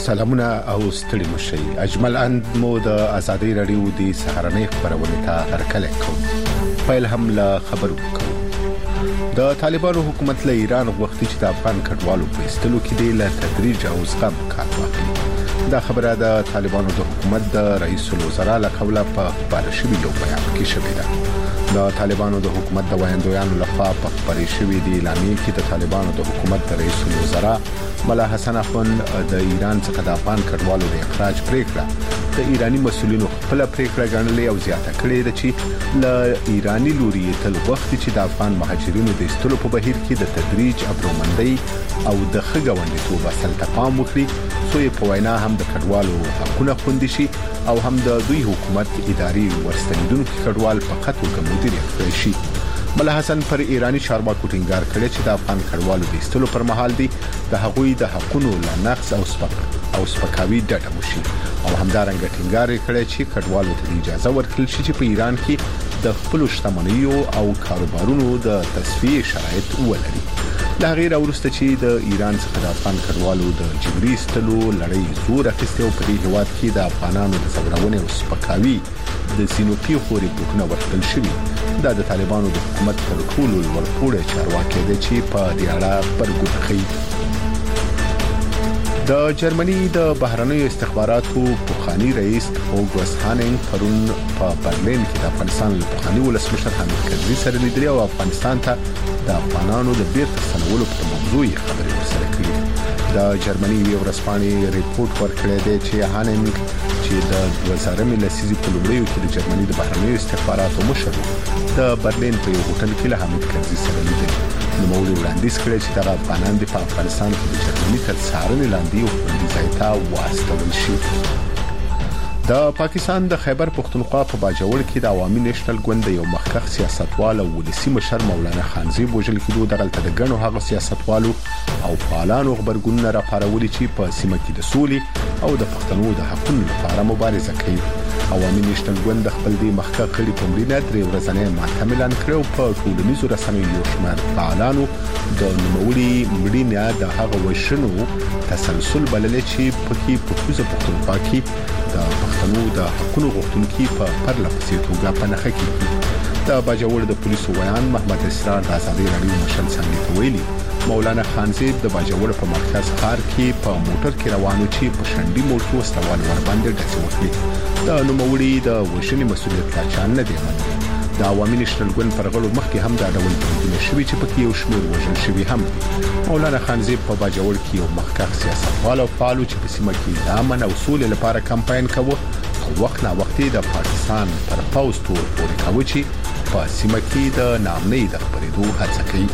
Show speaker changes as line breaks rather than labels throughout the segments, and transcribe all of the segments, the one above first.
سلامونه او ستړي مشي اجمل اند مو د ازادي رادیو د سهارنۍ خبرونه ته هرکله کوم فایل حمله خبر وکړو د طالبانو حکومت له ایران وختي چې د افغان کډوالو په استلو کې د تدریج او زغم کار واخلي دا خبره د طالبانو د حکومت د رئیس الوزرا له قوله په بارشوي یو بیان کې شوې ده د طالبانو د حکومت د وایندویانو لخوا په بارشوي د اعلامیې کې د طالبانو د حکومت د رئیس الوزرا ملا حسن اخوند د ایران څخه د افغان کډوالو د اخراج پریکړه د ایرانی مسولینو خپل پریکړه ګڼلې او زیاته کړې ده چې ل ایرانی لوري تل وخت چې د افغان مهاجرینو د استلو په بهیر کې د تدریج ابرومندۍ او د خګوندیتوب اصل ته پام وکړي سو یې په وینا هم د کډوالو حقوقونه خوندي شي او هم د دوی حکومت اداري ورستنیدونکو کډوال فقط وګمودري کړی شي ملا حسن پر ایرانی چارواکو ټینګار کړی چې د افغان کډوالو د استلو پر مهال دي د هغوی د حقوقو لا نقص او سپکاوي ډډه وشي او همدارنګه ټینګار کړی چې کډوالو ته اجازه ورکړل شي چې په ایران کې د خپل شتمنیو او کاروبارونو د تصفیه شرایط ولري دا غیر اورسته چې د ایران څخه د افغان کډوالو د جبري استلو لړۍ زور اخیسته او په دې هواد کې د افغانانو د زورونې او سپکاوي د سینوپی خوري بوکنه ورکړل شوی دا د طالبانو د حکومت پر ټولو ورپوړې چارواکي دي چې په دې اړه پرګوخي د جرمني د بهرنیو استخباراتو پوخانی رئیس اوګوس هانینګ پرون په برلین کې د افغانستان له پوخانی ولسمشر حامد کرزي سره لیدلې او افغانستان ته د افغانانو د بیرته ستنولو په موضوع خبرې ورسره کړې د جرمني یو ورځپاڼې ریپورت ورکړی دی چې هانینګ چې د 2000 لسیزې په لومړیو کې د جرمني د بهرنیو استخباراتو مشر د برلین په یو هوټل کې له حامد کرزي سره لیدل نو موږ وړاندیز کړی چې د افغانان د افغانستان کې د جرمني تر څارنې لاندې او د ځای ته واستول شي د پاکستان د خیبر پختونخوا په باجوړ کې د عوامي نېشنل ګوند یو مخکښ سیاستوال او ولسی مشر مولانا خانزي بوجل کې د غلطه د غنو هغه سیاستوالو او فعالانو خبرګونونه راپارولي چې په سیمه کې د سولې او د پښتنو د حقوقو لپاره مبارزه کوي عوامي نېشنل ګوند خپل د مخکښ کړي په مړینه درې ورځې ماتم اعلان کړو په ټولنیزو رسنیو یو شمېر فعالانو د نوموړي مړینه د هغه وشنو تسلسل بللې چې په کوزه پښتونخوا کې د پښتنو د حقوقو غوښتونکو په پرله پسې توګه پنهخه کیږي د باجوړ د پولیسو ویان محمد اسرار د ازادي رادیو مشل څنګه ویلي مولانا خانزي د باجوړ په مرکز ښار کې په موټر کې روانو چې په شنډي موټر وستوال ور باندې ډزې وکړي د نوموړي د وشنې مسولیت لا چان نه دی منل د عوامي نېشنل ګوند پر غړو مخکې هم دا ډول بریدونه شوي چې پکې یو شمېر وژل شوي هم مولانا خانزي په باجوړ کې یو مخکښ سیاستوال او فعال چې په سیمه کې د امن او سولې لپاره کمپاین کاوه او وخت نا وخت د پاکستان پر پاوز تور پورې کاوه چې په سیمه کې د نامنۍ د خبرېدو هڅه کوي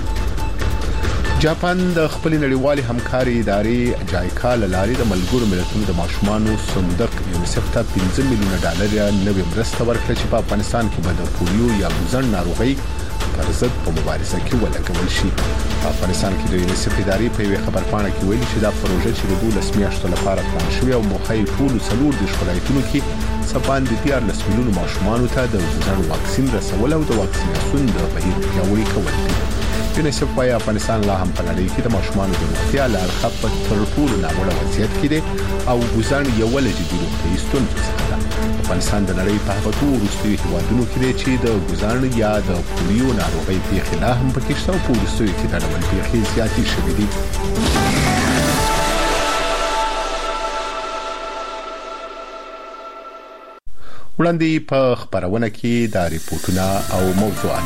جاپان د خپل نړیوالې همکاري ادارې جایکا لاري د ملګرو ملتونو د ماشومانو صندوق یونیسف ته $15 میلیون نوې مرسته ورکړه چې په افغانستان کې د پولیو یا ګوزن ناروغي پر ضد په مبارزه کې ولګول شي په افغانستان کې د یونیسف ادارې په یوه خبرپاڼه کې ویلي چې دا پروژه چې د 12 میاشتو لپاره پلان شوی او موخه یې ټول څلور د ولایتونو کې سبان د 14 میلیون ماشومانو ته د ګوزن واکسین رسول او د واکسیناسیون د بهیر پیاوړي کول دي یونیسف وايي افغانستان لا هم په نړۍ کې د ماشومانو د روغتیا لپاره خپل تر ټولو ناوړه وضعیت کې دي او ګوزن یو ول جدي روغتي ستونزه ده افغانستان د نړۍ په هغه ټولو وروستیو هیوادونو کې دی چې د ګوزن یا د پولیو ناروغي پیښې لا هم پکې شته او په وروستیو کې دا ډول پیښې زیاتې شوې دي وړاندې په خبرونه کې د ریپورتونو او موضوعات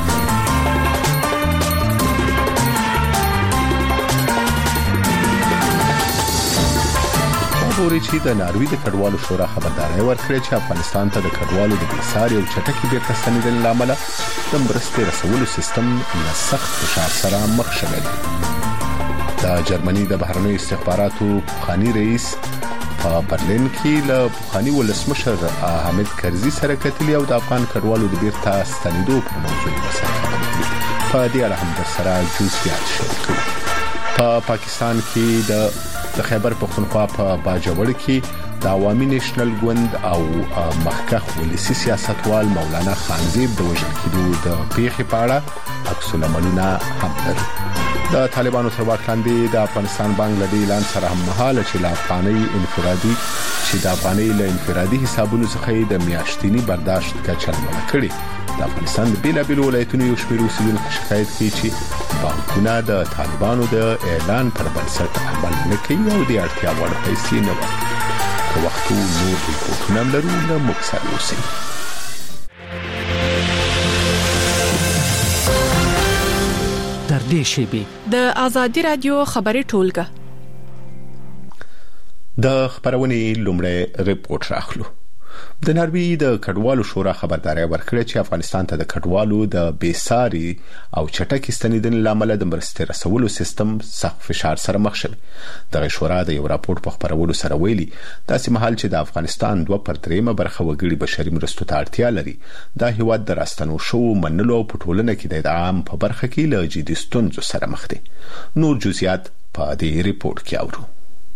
چې د ناروې د کډوالو شورا خبرداري ورکړه چې افغانستان ته د کډوالو د بیساري او چټکي بیرته ستنېدل لامل د مرستې رسولو سیستم له سخت فشار سره مخ شوی دی د جرمني د بهرنیو استخباراتو پوخانی رئیس په برلین کې له پوخانی ولسمشر حامد کرزي سره کتلي او د افغان کډوالو د بیرته ستنېدو په موضوع سره خبرې کړې په دې اړه هم سره جزئیات شریک کړو په پاکستان کې د خیبر پختونخوا په باجوړ کې د عوامي نېشنل ګوند او مخکښ ولسی سیاستوال مولانا خانزي د وژل کېدو د پیښې په اړه عکس العملونه هم لري د طالبانو تر واک لاندې د افغانستان بانک له اعلان سره هم مهاله چې د افغاني له انفرادي حسابونو څخه د میاشتنی برداشت کچه عمل کړي. د افغانستان د بیلابیل ولایتونو یو شمېر اوسیدونکو شکایت کوي چې بانکونه د طالبانو د اعلان پر بنسټ عمل نه کوي او د اړتیا وړ پیسې نه ورکوي. په وختو نور ریپورتونه لرو له موږ سره اوسئ.
در دې شیبه
د آزادي رادیو خبري ټولګه
د خبرونې لومړی ریپورت راخلو. د ناروی د کډوالو شورا خبرداري ورکړه چې افغانستان ته د کډوالو د بیساري او چټک ستنیدنې لامل د مرستې رسولو سیستم سخت فشار سره مخ شوی. د شورا د یو راپور په خبرولو سره ویلي داسې مهال چې د افغانستان 2/3 برخه وګړي بشري مرستو ته اړتیا لري، دا هیواد د راستنو شو منلو په ټولنه کې د عام په برخه کې له جدي ستونزو سره مخ دي. نور جزئیات په دې ریپورت کې اورو.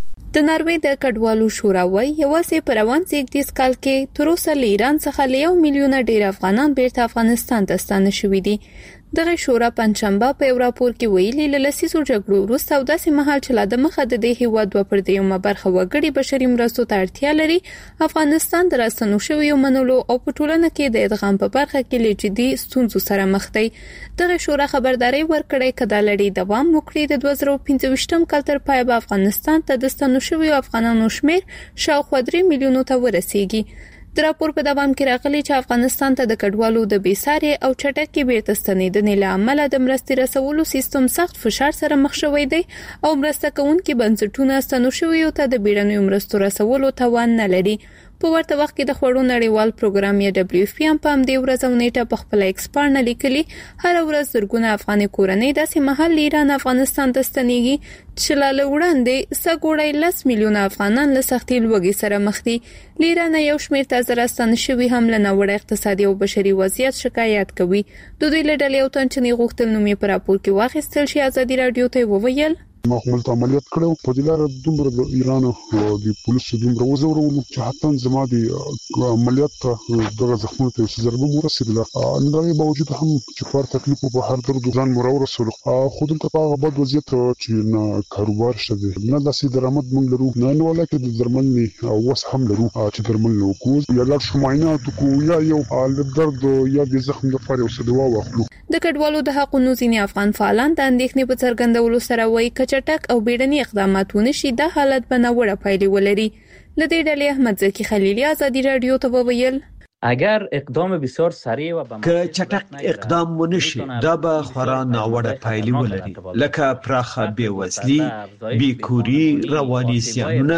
د ناروی د کډوالو شورا وايي یوازې په روان 18 کال کې تر اوسه له ایران څخه ل 1 میلیون ډیر افغانان بیرته افغانستان ته ستانه شوي دي. دغه شورا پنځشنبه په یو راپور کې ویلي له لسیزو جګړو وروسته او داسې مهال چې لا د مخه د دې هیواد 2/3 برخه وګړي بشري مرستو ته اړتیا لري، افغانستان د راستنو شویو منلو او په ټولنه کې د ادغام په برخه کې له جدي ستونزو سره مخ دی. دغه شورا خبرداري ورکړې کده لړۍ دوام وکړي د 2015 کال تر پای به افغانستان ته د ستنو شویو افغانانو شمیر شاوخوا 3 میلیونو ته ورسیږي. د راپور په دوام کې راغلي چې افغانستان ته د کډوالو د بیساري او چټکې بیرته ستنیدنې له امله د مرستې رسولو سیستم سخت فشار سره مخ شوی دی او مرسته کوونکي بنسټونه ستنو شویو ته د بیړنیو مرستو رسولو توان نه لري. په ورته وخت کې د خوړو نړیوال پروګرام یا WFP هم په همدې ورځ او نیټه په خپل ایکسپارن لیکلي هر ورځ زرګونه افغاني کورنۍ داسې مهال ایران افغانستان ته ستنېږي چې لا وړاندې سګوړی 10 میلیون افغانان له سختي لوږې سره مخ دي. ایران یو شمېر تازه راستنه شوي هم له ناوړه اقتصادي او بشري وضعیت شکایت کوي. د دوی له ډلې یو تن چې غوښتل نوم یې په راپور کې واخیستل شي آزادي رادیو ته وویل
مخمل عملیات کړو په دلاره دومره د ایران او د پولیسو دومره وزورولو چې حتی زما د عملیات دغه زخمونو ته ضربه ورسېدله. اندغه باوجود هم چې فار تکلیف په هر درد ځان مرور رسول خو دلته په بد وضعیت چې نه کاروبار شته نه داسې درآمد موږ لرو نه ولکه د درمل او وس هم لرو چې درمل نو کوز یا لا شماینات کو یا یو درد یا د زخم لپاره یو څه دوا واخلو.
د کډوالو د حقوقو ځینې افغان فعالان د اندېښنې په څرګندولو سره وایي چټک او بیړني اقدامات ونشي د حالت بنوړه پایلې ولري. لدې ډلې احمد زکی خلیلی آزادي رادیو ته وویل
اگر اقدام بسیار سریع و
که چټک اقدام ونشي دا به خورا ناوړه پایلې ولري، لکه پراخه بیوزلي، بیکوري، رواني زیانونه،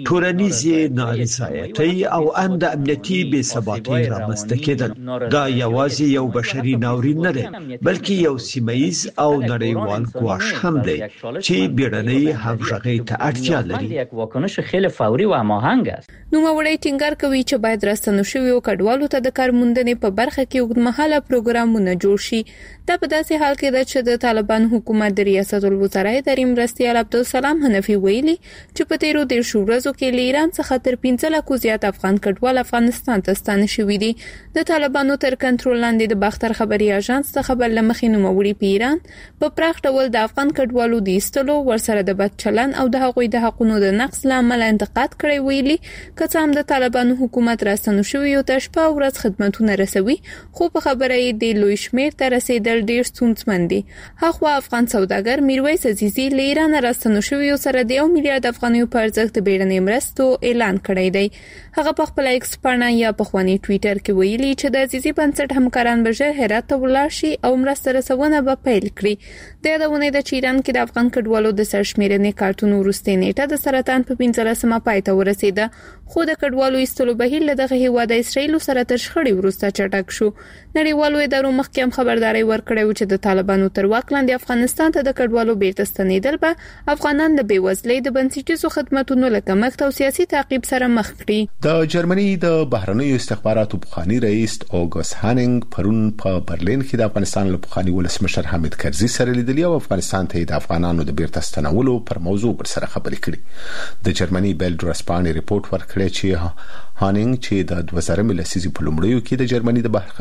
ټولنیزې نارضایتۍ او اند امنیتي بې ثباتۍ رامنځته کېدل. دا یوازې یو بشري ناورین نه دی بلکې یو سیمه‌ایز او نړیوال ګواښ هم دی چې بیړنۍ همغږۍ ته اړتیا لري.
یک واکنش خیلی فوري و هماهنگ است.
نوموړی ټینګار کوي چې باید راستنو شویو کډوالو ته د کارموندنې په برخه کې اوږدمهاله پروګرامونه جوړ شي. دا په داسې حال کې ده چې د طالبان حکومت د ریاست الوزرا اداري مرستیال عبدالسلام حنفي ویلي چې په تیرو 10 ورځو کې له ایران څخه تر 15 لکه زیات افغان کډوال افغانستان ته ستانه شوي دي. د طالبانو تر کنټرول لاندې د باختر خبري اژانس څخه خبر لمخې نوموړي په ایران په پراخ ډول د افغان کډوالو د ایستلو ورسره د بد چلن او د هغوی د حقوقو د نقض لامل انتقاد کړی ویلي که څه هم د طالبانو حکومت راستنو شویو ته شپه ورځ خدمتونه رسوي خو په خبره یې د لوی شمیر ته رسیدل ډیر ستونزمن دي. هغه افغان سوداګر میرویس عزیزی له ایران راستنو شویو سره د 1 میلیارډ افغانیو په ارزښت د بیړنۍ مرستو اعلان کړی دی. هغه په خپل ایکسپارن یا په خواني ټوئیټر کې ویلي چې د عزیزی بنسټ همکاران به ژر هرات ته ولاړ شي او مرسته رسونه به پیل کړي. د یادونه ده چې ایران کې د افغان کډوالو د سرشمیرنې کارتون وروستۍ نیټه د سرطان په 15مه پای ته ورسیده خو د کډوالو ایستلو بهیر له دغه هیواد اسرائیل سره تر شخړې وروسته چټک شو. نړیوالو ادارو مخکې هم خبرداري ورکړې چې د طالبانو تر واک لاندې افغانستان ته د کډوالو بیرته ستنېدل به افغانان د بیوزلۍ د بنسټیزو خدماتو له کمښت او سیاسي تعقیب سره مخ کړي.
د جرمني د بهرنیو استخباراتو پخوانی رئیس اوګوست هانینګ پرون په برلین کې د افغانستان له پخوانی ولسمشر حامد کرزي سره لیدلي او افغانستان ته د افغانانو د بیرته ستنولو پر موضوع سره خبرې کړې. د جرمني بیلډ رسپانې ریپورت ورکړی چې هانینګ چې د 2000 لسیزې په لومړیو کې د جرمني د بهرنیو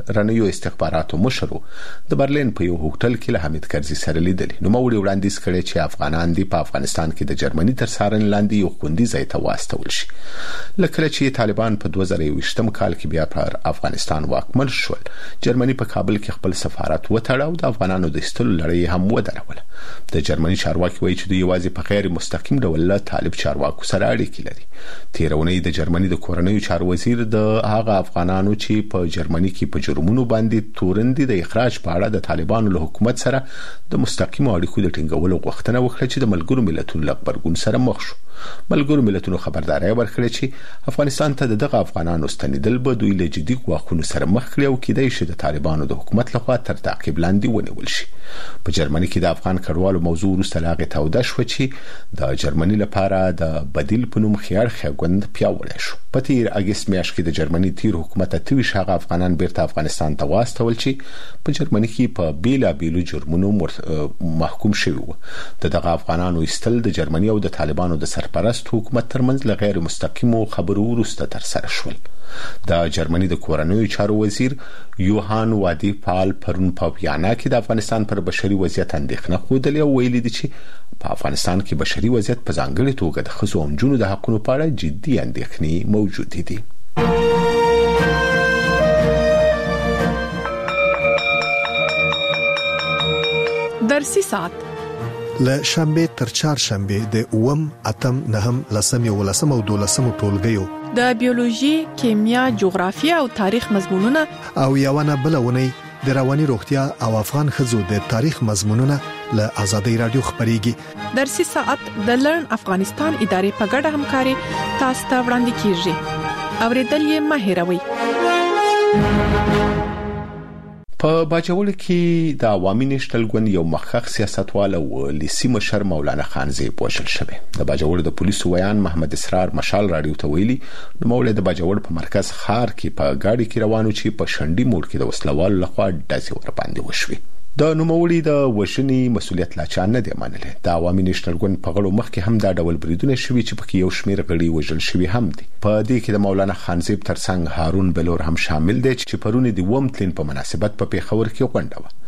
نړیوالو استخباراتو مشر د برلین په یو هوټل کې له حمید کرزي سره لیدل. نو موړي وړاندیز کړي چې افغانان دی په افغانستان کې د جرمني تر څارنې لاندې یو خوندي ځای ته واستول شي. لکه چې طالبان په 2020م کال کې بیا پر افغانستان واکمن شول، جرمني په کابل کې خپل سفارت وتړ او د افغانانو د استلو لړۍ هم ودروله. د جرمني چارواکي وایي چې دوی یوازې په غیر مستقیم ډول له طالب چارواکو سره اړیکې لري. تیرونی د جرمني د کورنیو چارو وزیر د هغه افغانانو چې په جرمني کې په جرمونو باندې تورندي د اخراج په اړه د طالبانو له حکومت سره د مستقیم اړیکو د ټینګولو غوښتنه وکړه چې د ملګرو ملتونو له غبرګون سره مخ شو. ملګرو ملتونو خبرداري ورکړه چې افغانستان ته دغه افغانانو ستنیدل به دوی له جدي ګواښونو سره مخ کړي او کېدای شي د طالبانو د حکومت لخوا تر تعقیب لاندې ونیول شي. په جرمني کې د افغان کډوالو موضوع وروسته لاغه توده شو چې د جرمني لپاره د بدیل په نوم خيار خګوند پیاوړی شو. په تیر اگست میاشت کې د جرمني تیر حکومت ته شغه افغانان بیرته افغانستان ته واستول چې په جرمني کې په بیلابیلو جرمونو محکوم شوی وو. دغه افغانانو استل د جرمني او د طالبانو د سرپرست حکومت ترمنځ له غیر مستقیمو خبرو وروسته تر سره شول. د جرمني د کورنیو چارو وزیر یوهان وادي پال پرون په ویانا کې د افغانستان پر بشري وضعیت اندېښنه خوده او ویلي دي چې په افغانستان کې بشري وضعیت په ځانګړي توګه د ښځو او نجونو د حقوقو په اړه جدي اندېښنې موجود دي.
درسي ساعت
له شنبه تر چهارشنبه د 8 اتم 9 لسم او 12 ټولګیو
د بیولوژي، کیمیا، جغرافیه او تاریخ مضمونونه
او یوونه بلونه د رواني روغتیا او افغان خزو د تاریخ مضمونونه له آزادۍ رادیو خبريږي.
درسي ساعت د لرن افغانستان ادارې په ګډه همکاري تاسو ته وړاندې کیږي. اوریدل یې مه هېروئ.
په باجوړ کې د عوامي نېشنل ګوند یو مخکښ سیاستوال او لیسي مشر مولانا خانزیب وژل شوی. د باجوړ د پولیسو ویان محمد اسرار مشال رادیو ته ویلي نو مولا د باجوړ په مرکز خار کې په گاډي کې روانو چې په شنډي موړ کې د وسلوال لخوا ډزې ور باندې وشوي. د نوموړي د وژنې مسولیت لا چا نه دی منلی. د عوامي نېشنل ګوند په غړو مخ کې هم دا ډول بریدونه شوي چې پکې یو شمېر غړي وژل شوي هم دي. په دې کې د مولانا خانزیب ترڅنګ هارون بلور هم شامل دی چې پرون د ومتلین په مناسبت په پیښور کې غونډه وه.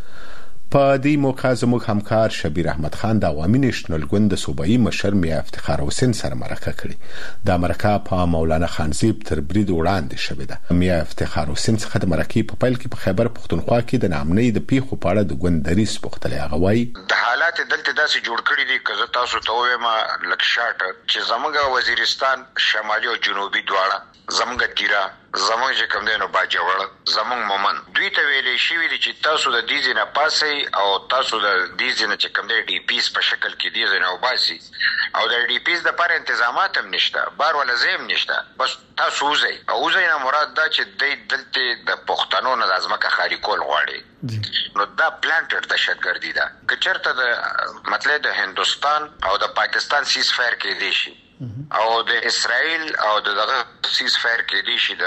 په دې موقع زموږ همکار شبیر احمد خان د عوامي نېشنل ګوند د صوبایي مشر میا افتخار حسین سره مرکه کړې. دا مرکه په مولانا خانزیب تر برید وړاندې شوې ده. میا افتخار حسین څخه د مرکې په پیل کې په خیبر پښتونخوا کې د نامنۍ د پیښو په اړه د ګوند دریس پوښتنه غوي.
د حالات دلته داسې جوړ کړی دي که تاسو ته وایم لکشاټ چې زموږ وزیرستان شمالي او جنوبي دواړه زموږ تیرا زموږ چې کوم دینو باجوړ زموږ مومن دوی ته ویلې شي چې تاسو د دې نه پاسې او تاسو د دې نه چې کوم دی ډي پیس په شکل کې دې نه وباسي او د ډي پیس د پر تنظیمات هم نشته، بار ولا زم نشته، بس تاسو وزي نه مراد دا چې د دلته د پښتنو نه لازمه خالي کول غواړي. نو دا پلانټر د شتګردي دا کچرته د مطلب د هندستان او د پاکستان سیز فایر کې دی شي او د اسرائیل او دغه سیز فایر کې دی شي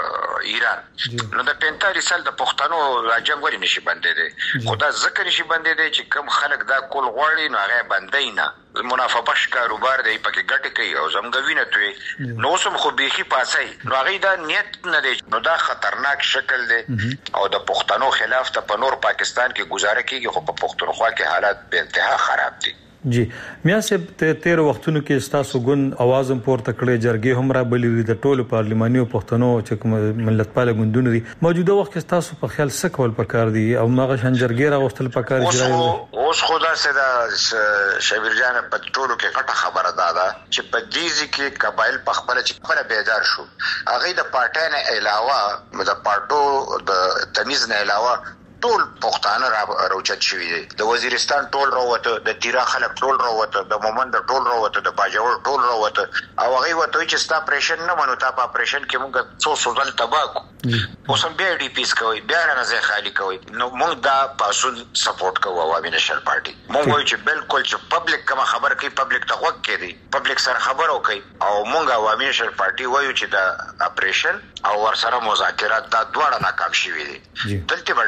د ایران. نو د 45 سال د پښتنو راجنګ وري نشي بندې دي. خدا ذکر نشي بندې دي چې کم خلک دا کول غواړي نو هغه بندې نه منافع بش کاروبار دی پکې ګټه کوي او زمګوینه توي نو سم خو بيخي پاسي نو هغه دا نیت نه دی. نو دا خطرناک شکل دی او د پښتنو خلاف ته په نور پاکستان کې گزاره کیږي خو په پښتونخوا کې حالات به انتها خراب دي.
جی میا صاحب تیر وختونو کې ستاسو ګوند आवाज هم پورته کړی، جرګې هم را بلې د ټولو پارلماني او پښتنو چې ملتپال ګوندونه دي. موجوده وخت کې تاسو په خیال څه کول پکار دي او ماغه شان جرګې را وستل پکار دي؟
اوس خدا سره شبیر جان په ټولو کې غټه خبره ده چې په دې کې قبایل په خپل چې خپل بیدار شو. هغه د پارټای نه علاوه د پارټو د تمیز نه علاوه ټول پښتانه راوچت شوی دي. د وزیرستان ټول راوته، د تیرا خلک ټول راوته، د مومند ټول راوته، د باجوړ ټول راوته او هغه وته چې ستا اپریشن نه منو تا په اپریشن کې موږ څو سوزل تباکو اوس هم بیا ډي پیس کوي، بیا نه ځای خالی کوي. نو موږ دا پاسون سپورټ کوو عوامي نېشنل پارټي. موږ وایو چې بالکل چې پبلک کوم خبر کوي پبلک ته وګ کوي، پبلک سره خبرو کوي او موږ عوامي نېشنل پارټي وایو چې دا اپریشن او ورسره مذاکرات دا دواړه ناکام شوي دي. دلته به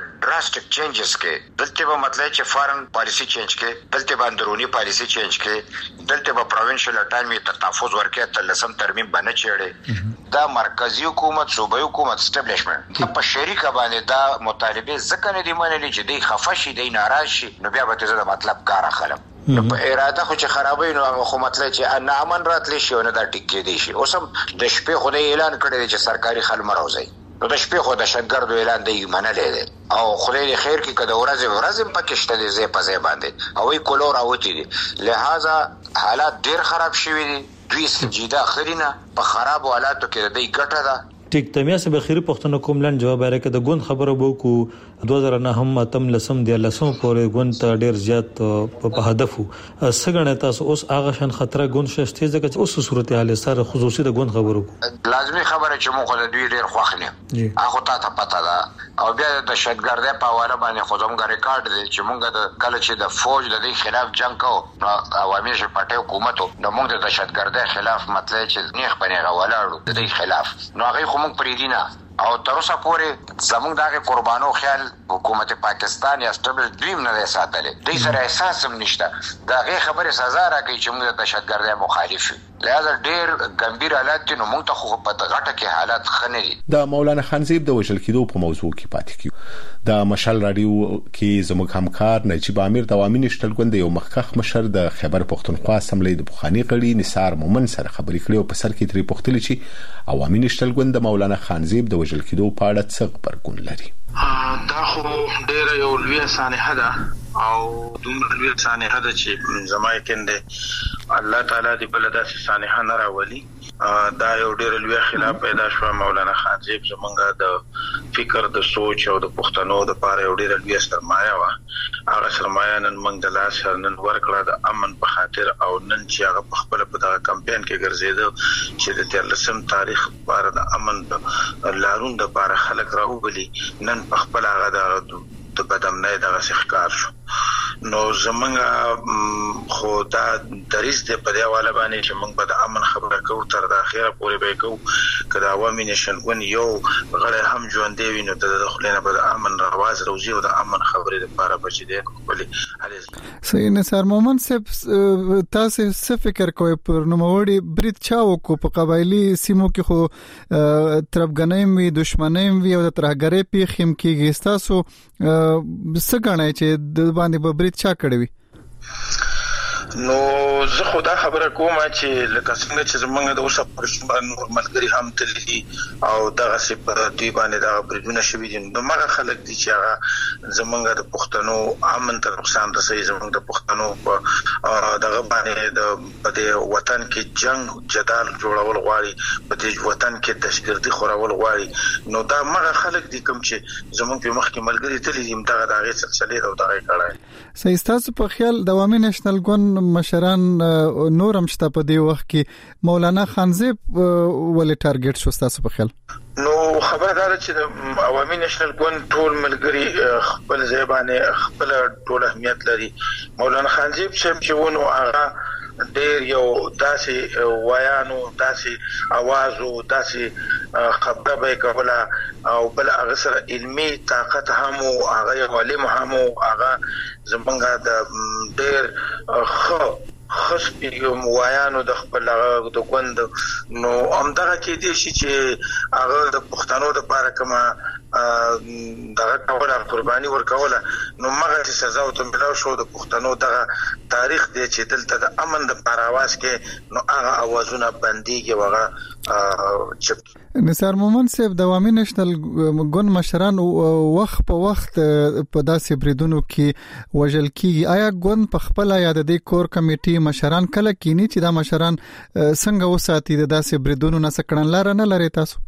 ډراسټیک چینجز کې دلته به مطلب چې فارن پالیسی چینج کې دلته به اندرونی پالیسی چینج کې دلته به پروینشل اټانومي ته تحفظ ورکړي ته لسم ترمیم باندې چېړي دا مرکزی حکومت صوبایي حکومت اسټابلیشمنت په شریکه باندې دا مطالبه ځکه نه دی منلي چې دی خفشي دی ناراض شي نو بیا به ته مطلب کار اخلم نو په اراده خو چې خرابوي نو هغه خو مطلب چې نه امن راتلی شي او نه دا ټیکې دی شي اوس هم د شپې خدای اعلان کړی چې سرکاري خل مروزي نو د شپې خو د شګردو اعلان دی منلې دی او خدای خیر کې کده ورځ پکشته دی زې په زې باندې او وی کولور اوتی دي لہذا حالات ډیر خراب شوي دي دوی سنجیده خرینه په خراب حالاتو کې دی ګټه ده
ټیک تمیا سه بخیری پښتنو کوم لاند جواب راکړه د ګوند خبره بو کو 2009 هم تم لسم دی لسم پورې ګوند ته ډیر زیات په هدفو سګنه تاسو اوس هغه شان خطر ګوند شته ځکه اوس صورتحال سره خصوصي د ګوند خبرو
لازمي خبره چې موږ د دوی ډیر خوښنه هغه ته پته ده او بیا د شتګردې په حواله باندې خو زموږ ریکارډ دی چې موږ د کله چې د فوج د دې خلاف جنگ کوو نو عوامي پټي حکومت نو موږ د شتګردې خلاف مطلب چې نیخ پنه غواړو د دې خلاف نو هغه خو موږ پریدینا او تر اوسه پورې زموږ دغه قربانو خیال حکومت پاکستان یا اسټابلیش ډریم نه ساتلې د سره احساس هم نشته دغه خبره سزا راکړي چې موږ د دهشتګردۍ مخالف یو لہذا ډیر ګمبیر حالات دي نو موږ ته خو په غټه کې حالات خنري
د مولانا خانزیب د وژل کېدو په موضوع کې پاتې کیو د مشال رادیو کې زموږ همکار نجیب امیر د عوامي نشټل ګوند یو مخکخ مشر د خیبر پښتونخوا اسمبلی د بخاني غړي نثار مومن سره خبرې کړې او په سر کې تری پوښتنه چې عوامي نشټل ګوند د مولانا خانزیب د وژل کېدو په اړه څه خبرګون لري
دا خو ډېر یو لوی سانحه ده او دومره لوی سانحه ده چې زمای کنده الله تعالی دې بل داسې سانحه نه راولي دا یو ډېر لوی خلاف پیدا شو مولانا خانزیب زمونږ د فکر د سوچ او د پښتنو د پاره یو ډېر لوی سرمایه و هغه سرمایه نن موږ د لاس نن ورکړه د امن په خاطر او نن چې هغه په خپل په دغه کمپاین کې ګرځیدل چې د 13 تاریخ لپاره د امن د لارون د لپاره خلک راوبلي نن په خپل هغه د بدامنۍ دغه ښکار شو نو زمونږ خو دا دریس دی په دی حواله باندې چې موږ به د امن خبره کوو تر د اخره پورې به کوو که د عوامي نشنګون یو غړی هم ژوندی وي نو د خولې نه به د امن رواز روزي او د امن خبرې لپاره به چې دی خپلې
صحیح نثار مومن صاحب تاسو څه فکر کوئ پر نوموړي برید چا وکړو په قبایلي سیمو کې خو تربګنۍ وي دښمنۍ وي او د ترهګرۍ پیښې کېږي تاسو څه غواړئ چې د باندې به برید چا کړی وي
نو زه خو دا خبره کوم چې لکه څنګه چې زمونږ د اوسه پرشمه نور ملګری هم تللی او دغه سی په دوی باندې دا بریدونه شوي دي نو هغه خلک دي چې هغه زمونږ د پښتنو امن ته نقصان رسوي زمونږ د پښتنو په دغه باندې د وطن کې جنگ جدال جوړول غواړي په دې وطن کې دهشتګردي خورول غواړي نو دا هغه خلک دي کوم چې زمونږ په مخ کې ملګری تللی دي دغه دغه سلسله او دغه کړای
صحیح تاسو په خیال د عوامي نېشنل ګوند مشران نورم شته په دی وخت کې مولانا خانزیب ولې ټارګټ شو تاسو په خیال
نو خبردار چې د عوامي نېشنل ګوند ټول ملګری خپل ځای باندې خپل ټول اهمیت لري مولانا خانزیب چې ونه هغه ډېر یو داسې وایانو داسې आवाज او داسې خبره به کوله او بل هغه سره علمي طاقت هم او هغه علم هم او هغه زمونږ د ډېر خصبيوم وایانو د خپل د ګوند نو همدغه کې دي چې هغه د پښتنو د لپاره کما دغه ټول قرباني ورکوله نو مغه سزا او تمبلاو شو د پښتنو دغه تاریخ دی چې دلته د امن د لپاره आवाज کې نو هغه اوازونه بنديږي وغه
نثار مومن صاحب د عوامي نېشنل ګوند مشران وخت په وخت په داسې بریدونو کې وژل کیږي آیا ګوند په خپل یا د دې کور کمیټي مشران کله کینی چې دا مشران څنګه وساتي د داسې بریدونو نه سکړن لار نه لري تاسو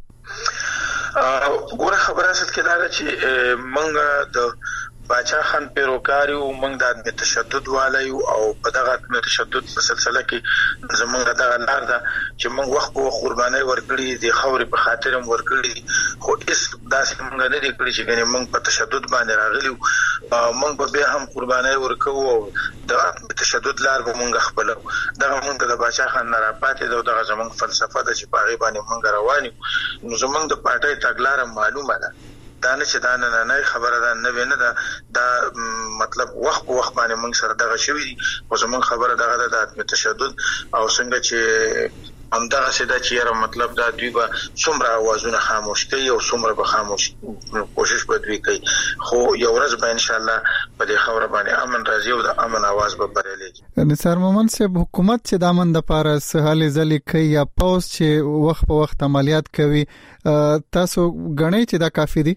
ګوره خبره ست کې دا چې موږ د باچا خان پیروکاری او موږ د تشدد والایو او په دغه تشدد په سلسله کې زموږ دغه لار ده چې موږ وخت په قرباني ورکړي د خوري په خاطر هم ورکړي خو اس داسې موږ نه دي کړی چې ګنې موږ په تشدد باندې راغلي موږ به هم قرباني ورکو د تشدد لار به موږ خپل دغه موږ د باچا خان نه راپاتې دغه زموږ فلسفه ده چې په غیبانه موږ رواني نو زموږ د پټای تګلار معلومه ده دانه چې دا نه خبره ده نه وینه دا مطلب وخت باندې موږ سره دغه شوی دي او زموږ خبره دغه د عدم تشدد او څنګه چې همدغه سده چې مطلب دا دوی به څومره اوازونه خاموش کوي او څومره به خاموش کوشش به دوی کوي خو یو ورځ به ان شاء الله په دې خبره باندې امن راځي او د امن आवाज به بریالي
نثار مومن صاحب حکومت چې د امن د لپاره سهالي ځلې کوي یا پوس چې وخت په وخت عملیات کوي تاسو غنئ چې دا کافي دي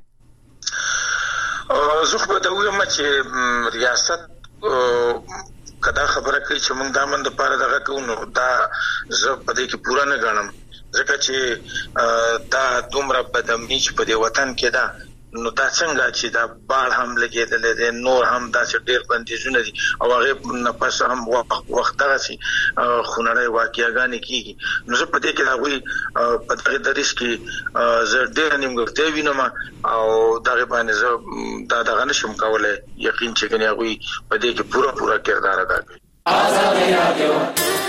زه خو دا وایم چې ریاست کدا خبره کوي چې موږ د امن لپاره دغه کوو نو دا زه په دې کې پورا نه غنم ځکه چې دا دومره بدامني چې په دې وطن کې دا نو دا څنګه چې دا بال هم لګیدل دي نور هم دا چې ډېر بندیزونه دي او هغه نه پس هم وخت درسي خونړی واقعیاګانې کیږي نو زه په دې کې دا وی په دغه درس کې زه ډېر نیمګړتیا وینم او دا باندې زه دا نشم کولای یقین چې کني هغه په دې کې پورا کردار ادا کوي آزادي رادیو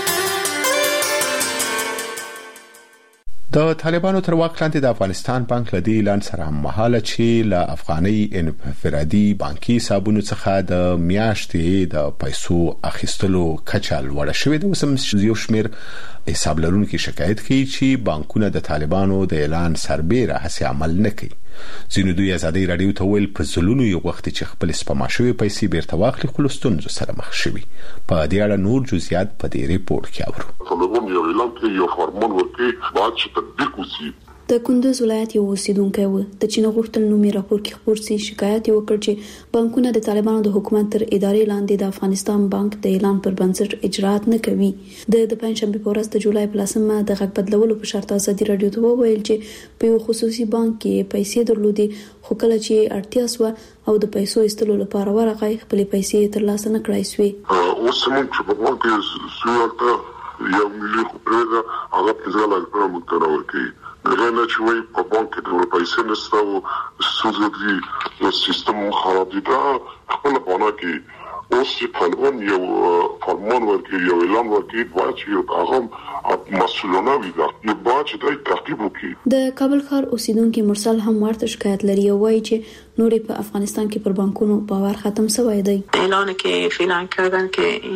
د طالبانو تر واک لاندې د افغانستان بانک لدی اعلان سره هم مهاله چې ل افغاني انفرادي بانکي حسابونو څخه د میاشتې د پیسو اخیستلو کچه لوړه شوې ده وسم یو شمیر حساب لرونکو شکایت کوي چې بانکونه د طالبانو د اعلان سربېره هڅه عمل نه کوي ځینې دوی آزادي رادیو ته ویل په ځلونو یو وخت چې خپل سپما شوی پیسې بیرته واخلي خو ستونزو سره مخ شوي په دې اړه نور جزئیات په دې ریپورت کې اورو
طالبان یو اعلان کوي یو فرمان ورکړي باید چې تطبیق وشي
د کندوز ولایت یو اوسیدونکی و د چین غوښتل نومي راپور کې خبر سي شکایت وکړ چې بانکونه د طالبانو د حکومت تر ادارې لاندې د افغانستان بانک د اعلان پر بنسټ اجرات نه کوي د پنځشنبه په ورځ د جولای په 10مه د غږ بدلولو په شرط آزادي رادیو ته وویل چې په یو خصوصي بانک کې پیسې درلودي خو کله چې اړتیا سو او د پیسو ایستلو لپاره ورغی خپل پیسې ترلاسه نه کړای سوې
اوس موږ چې په بانک کې سوالته یو ملي خبره هغه په ځای لپاره متناول کوي غواړم چې وای په بانک کې د پیسې نشته او ستاسو د سیستم خراب دي دا خپل بانک کې اوس چې طالبان یو فرمان ورکړي یو اعلان ورکړي باید چې یو هغه مسؤلانه وي دا یو باید چې دا تعقیب وکړي
د کابل ښار اوسیدونکو مرسل هم ورته شکایت لري او وایي چې نورې په افغانستان کې پر بانکونو باور ختم شوی دی
اعلان که فعلا کردن که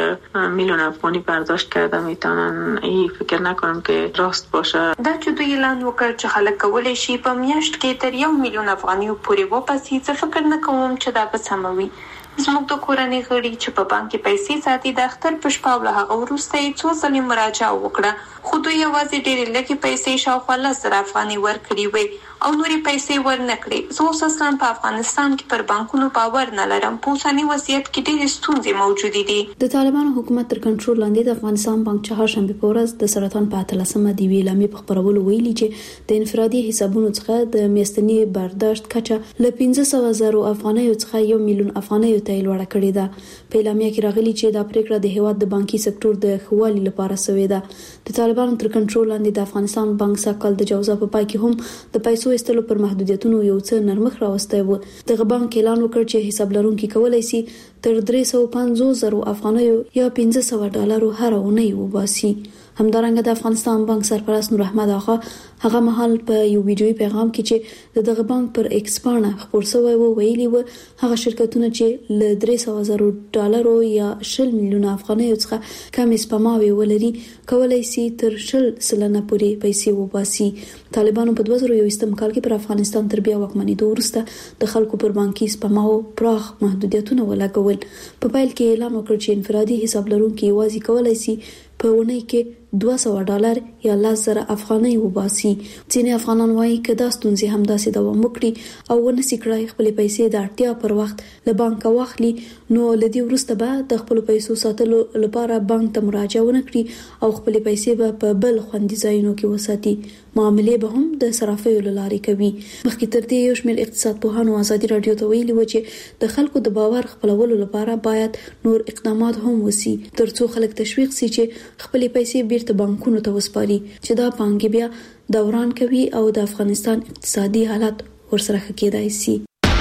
1 میلیون افغانی برداشت کرده میتونن این فکر نکنم که راست باشه
دا چې دوی اعلان وکړ چې خلک کولای شي په میاشت کې تر 1 میلیون افغانیو پورې وپاسي څه فکر نه کوم چې دا به سموي زموږ د کورنۍ غړي چې په بانک کې پیسې ساتي د اختر په شپه له هغه وروسته څو ځلې مراجعه وکړه خو دوی یوازې ډېرې لږې پیسې شاوخوا 10,000 افغانۍ ورکړي وي او نورې پیسې ورنکړي زه اوس اصلا په افغانستان کې پر بانکونو باور نه لرم په اوسني وضعیت کې ډېرې ستونزې موجودې دي
د طالبانو حکومت تر کنټرول لاندې د افغانستان بانک چهارشنبه په ورځ د سرطان په 13مه د ویلامي په خبرولو ویلي چې د انفرادي حسابونو څخه د میاشتني برداشت کچه له 500,000 افغانیو څخه 1 میلیون افغانیو ته لوړه کړې ده په اعلامیه کې راغلي چې دا پریکړه د هیواد د بانکي سکتور د خوالي لپاره شوې ده د طالبانو تر کنټرول لاندې د افغانستان بانک ساکل د جوزا په پای کې هم د پیسو ایستلو پر محدودیتونو یو څه نرمښت راوستی و دغه بانک اعلان وکړ چې حساب لرونکي کولای شي تر 350,000 افغانیو یا $500 هر اونۍ وباسي همدارنګه د افغانستان بانک سرپرست نور احمد آغا هغه مهال په یو ویډیوي پیغام کې چې دغه بانک پر ایکس پاڼه خبر شوی و ویلي و هغه شرکتونه چې له $300,000 یا 10 میلیون افغانیو څخه کم سپماوي ولري کولای شي تر 10% پورې پیسې وباسي طالبانو په 2021 کال کې پر افغانستان تر بیا واکمنېدو وروسته د خلکو پر بانکي سپماو پراخ محدودیتونه ولګول په پیل کې اعلان وکړ چې انفرادي حساب لرونکي یوازې کولای شي په ونې کې $200 یا 10,000 افغانۍ وباسي ځینې افغانان وایي چې دا ستونزې هم داسې دوام وکړي او ونسي کړای خپل پیسې د اړتیا پر وخت له بانک واخلي نو لدی وروسته به د خپل پیسو ساتلو لپاره بانک ته مراجعه ونکړي او خپل پیسې به په بل خوندي ځایونو کې وساتي معاملې به هم د صرافیو لارې کوي مخکې تر دې یو شمېر اقتصاد پوهانو آزادي رادیو ته ویلي و چې د خلکو د باور خپلولو لپاره باید نور اقدامات هم وسی ترڅو خلک تشویق شي چې خپل پیسې بیرته بانکونو ته وسپاري چې دا پانګې بیا دوران کوي او د افغانستان اقتصادي حالت ورسره ښه کېدای شي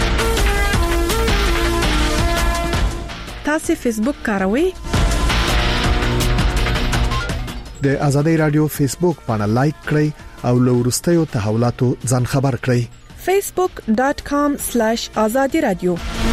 تاسو فیسبوک کاروئ
د آزادی رادیو فیسبوک باندې لایک کړئ او لورستیو تحولاتو ځان خبر کړئ
facebook.com/azadi radio.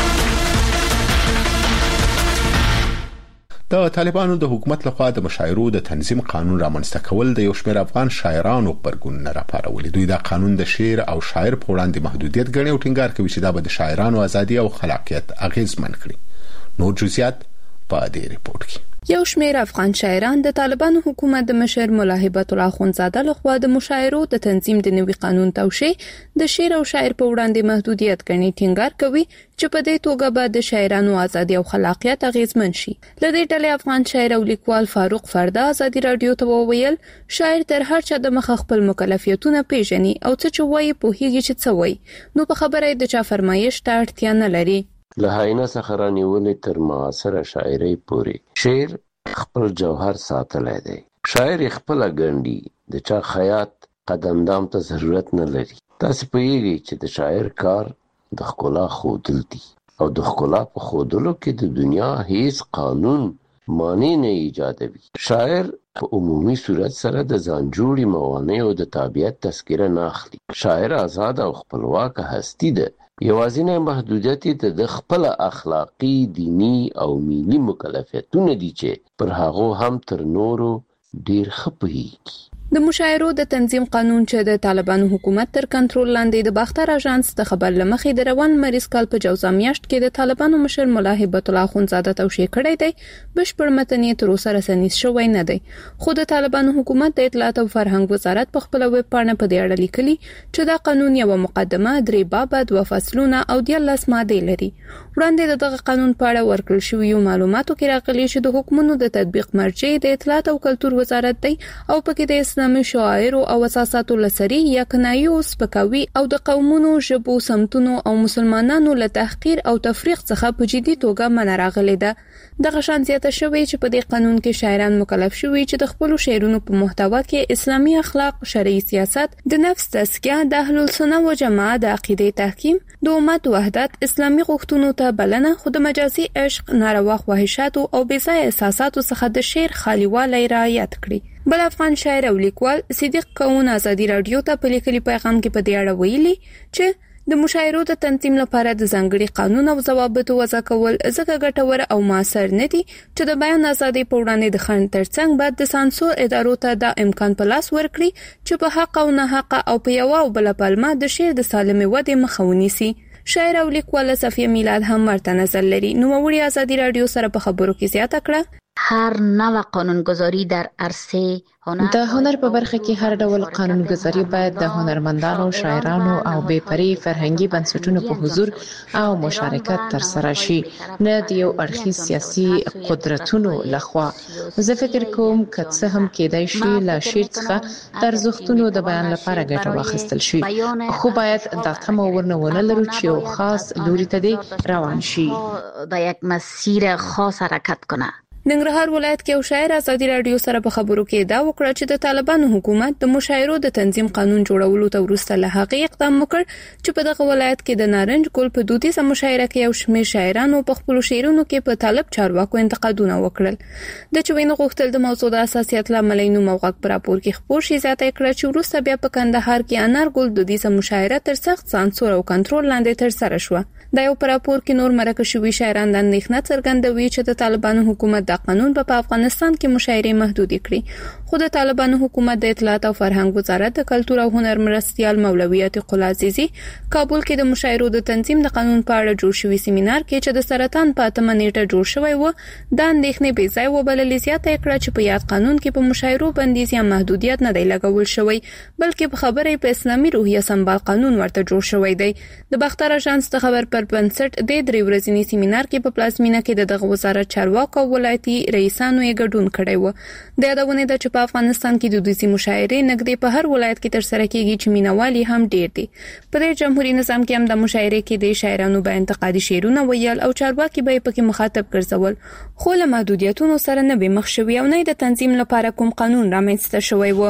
د طالبانو د حکومت لخوا د مشاعرو د تنظیم قانون رامنځته کول د یو شمېر افغان شاعرانو غبرګون نه راپارولي. دوی دا قانون د شعر او شاعر په وړاندې محدودیت ګڼي او ټینګار کوي چې دا به د شاعرانو ازادي او خلاقیت اغیزمن کړي. نور جزئیات په دې ریپورت کې.
یو شمېر افغان شاعران د طالبانو حکومت د مشر مولا هبت الله اخوندزاده لخوا د مشاعرو د تنظیم د نوي قانون توشیح د شعر او شاعر په وړاندې محدودیت ګڼي ټینګار کوي چې په دې توګه به د شاعرانو ازادي او خلاقیت اغیزمن شي. لدې ډلې افغان شاعر او لیکوال فاروق فردا ازادي رادیو ته وویل شاعر تر هر چا د مخ خپل مکلفیتونه پیژني او څه چې وایي په هیڅ چې څه وایي نو په خبره د چا فرمایش ته اړتیا نه لري.
له هاینه څخه رانیولې تر معاصره شاعرۍ پورې شعر خپل جوهر ساتلی دی. شاعر خپل ګڼي د چا خیاط قدمدام ته ضرورت نه لري. تاسو پوهیږئ چې د شاعر کار د ښکلا ښودل دي او د ښکلا په ښودلو کې د دنیا هیڅ قانون مانع نه ایجادوي. شاعر په عمومي صورت سره د ځان جوړي موانعو د تابعیت تذکره نه اخلي. شاعر آزاد او خپلواک هستی ده. یوازینی محدودیت د خپل اخلاقی، دینی او ملي مکلفیتونه دي چې پر هغه هم تر نورو ډیر خپويږي.
د مشاعرو د تنظیم قانون چې د طالبانو حکومت تر کنټرول لاندې د باختر اژانس د خبر لمخې د روان مریض کال په جوزا میاشت کې د طالبانو مشر مولا هبت الله اخوندزاده توشیح کړی دی بشپړ متن یې تر اوسه رسنیز شوی نه دی. خو د طالبانو حکومت د اطلاعات او فرهنګ وزارت په خپل ویب پاڼه په دې اړه لیکلي چې دا قانون یو مقدمه 3 باب 2 فصلونه او 13 ماده لري. وړاندې دغه قانون په اړه ورکړل شوی معلوماتو کې راغلي چې د حکومتونو د تطبیق مرجع د اطلاعات او کلتور وزارت دی او پکې د اسلامي شعائر او اساساتو لسري یا کنایو سپکاوي او د قومونو ژبو سمتونو او مسلمانانو له تحقیر او تفریق څخه په جدي توګه منع راغلي ده. دغه شان زیاته شوی چې په دې قانون کې شاعران مکلف شوي چې د خپل شعرونو په محتوا کې اسلامي اخلاق، شرعي سیاست، د نفس تزکیه، د اهل السنه و جماعت د عقیده تحکیم، د امت وحدت، اسلامي غوښتنو ته بلنه، خود مجازي عشق، ناروا خواهشات او بېځایه احساساتو څخه د شعر خالیوالی رعایت کړي. بل افغان شاعر او لیکوال صدیق کون ازادي رادیو ته په لیکلي پیغام کې په دې اړه ویلي چې د مشاعرو د تنظیم لپاره د ځانګړي قانون او ضوابطو وضع کول ځکه ګټور او موثر نه دي چې د بیان ازادي په وړاندې د خنډ ترڅنګ بعد د سانسور ادارو ته د امکان په لاس ورکړي چې په حق او نه حق او په یو او بل پلمه د شعر د سالمې ودې مخه ونیسي. شاعر او لیکوال صفیه میلاد هم ورته نظر لري. نو وړي ازادي رادیو سره په خبرو کې زیاته کړه
هر نوع قانونگذاری در عرصه
د هنر په برخه کې هر ډول قانونګذاري باید د هنرمندانو، شاعرانو او بېپرې فرهنګي بنسټونو په حضور او مشارکت ترسره شي، نه د یو اړخیز سیاسي قدرتونو لخوا. زه فکر کوم که څه هم کېدای شي له شعر څخه د ارزښتونو د بیان لپاره ګټه واخیستل شي، خو باید دا تمه ورنه لرو چې یو خاص لوري ته روان شي،
د یک مسیر خاص حرکت کنه.
ننګرهار ولایت کې یو شاعر ازادي رادیو سره په خبرو کې دا وکړه چې د طالبانو حکومت د مشاعرو د تنظیم قانون جوړولو ته وروسته له هغې اقدام وکړ چې په دغه ولایت کې د نارنج ګل په دودیزه مشاعره کې یو شمېر شاعرانو په خپل شعرونو کې په طالب چارواکو انتقادونه وکړل. د چوینو غوښتل د موضوع د اساسیت لامل نو موغق پر راپور کې خبر شي زیاته کړ چې وروسته بیا په کندهار کې انار ګل دودیزه مشاعره تر سخت سانسور او کنټرول لاندې تر سره شو. دا یو پر راپور کې نور مرکه شوی شاعران د اندېښنه څرګندوي چې د طالبانو حکومت د قانون په افغانستان کې مشاعرې محدود کړي. خو د طالبانو حکومت د اطلاعات او فرهنګ وزارت د کلتور او هنر مرستيال مولوي عتیق الله عزیزي کابل کې د مشاعرو د تنظیم د قانون په اړه جوړ شوی سیمینار کې چې د سرطان په 8 نیټه جوړ شوی و د اندېښنې بې ځای وبللې زیاته کړه چې په یاد قانون کې په مشاعرو بندیز یا محدودیت نه دی لګول شوی بلکې په خبرې په اسلامي روحیه سمبال قانون ورته جوړ شوی دی. د باختر اژانس د خبر پر بنسټ د 3 ورځنی سیمینار کې په پلازمینه کې د وزارت چارواکو ولایتي رئیسانو یې ګډون کړی و. د یادونه ده چې په افغانستان کې د دودیزي مشاعرې نګدې په هر ولایت کې تر سره کیږي چې مینوالي هم ډیر دي. په جمهوریت نظام کې هم د مشاعرې کې د شاعرانو به انتقادي شعرونه ویل او چارواکي به پکې مخاطب ګرځول، خو له محدودیتونو سره نه به مخ شوی او نه د تنظیم لپاره کوم قانون رامنځته شوی و.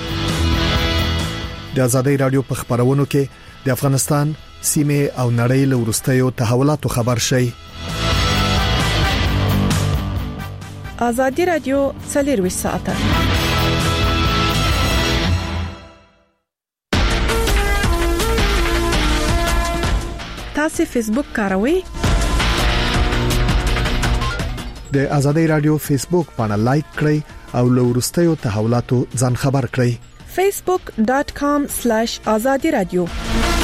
د ازادي رادیو په خبرونو کې د افغانستان سیمه او نړۍ له ورستیو تحولاتو خبر شي.
ازادي رادیو 24 ساعته تاسو فیسبوک کاروئ؟
د آزادۍ رادیو فیسبوک باندې لایک کړئ او له ورستیو تحولاتو ځان خبر کړئ.
facebook.com/azadi radio